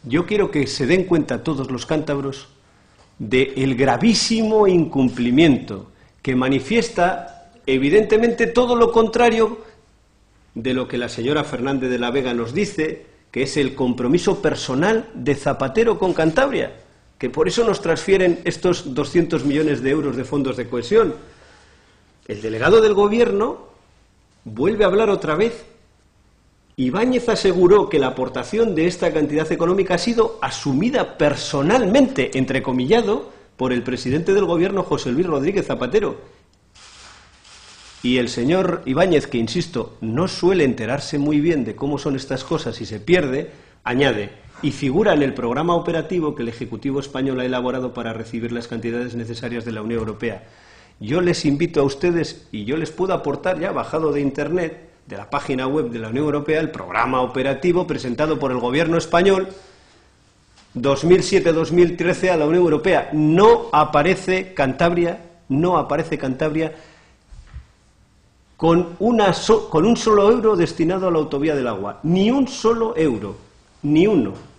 yo quiero que se den cuenta todos los cántabros del gravísimo incumplimiento que manifiesta evidentemente todo lo contrario de lo que la señora Fernández de la Vega nos dice, que es el compromiso personal de Zapatero con Cantabria, que por eso nos transfieren estos 200 millones de euros de fondos de cohesión. El delegado del Gobierno vuelve a hablar otra vez. Ibáñez aseguró que la aportación de esta cantidad económica ha sido asumida personalmente, entrecomillado, por el presidente del Gobierno, José Luis Rodríguez Zapatero. Y el señor Ibáñez, que insisto, no suele enterarse muy bien de cómo son estas cosas y se pierde, añade, y figura en el programa operativo que el Ejecutivo español ha elaborado para recibir las cantidades necesarias de la Unión Europea. Yo les invito a ustedes, y yo les puedo aportar ya, bajado de Internet, de la página web de la Unión Europea, el programa operativo presentado por el Gobierno español 2007-2013 a la Unión Europea. No aparece Cantabria con un solo euro destinado a la autovía del agua. Ni un solo euro, ni uno.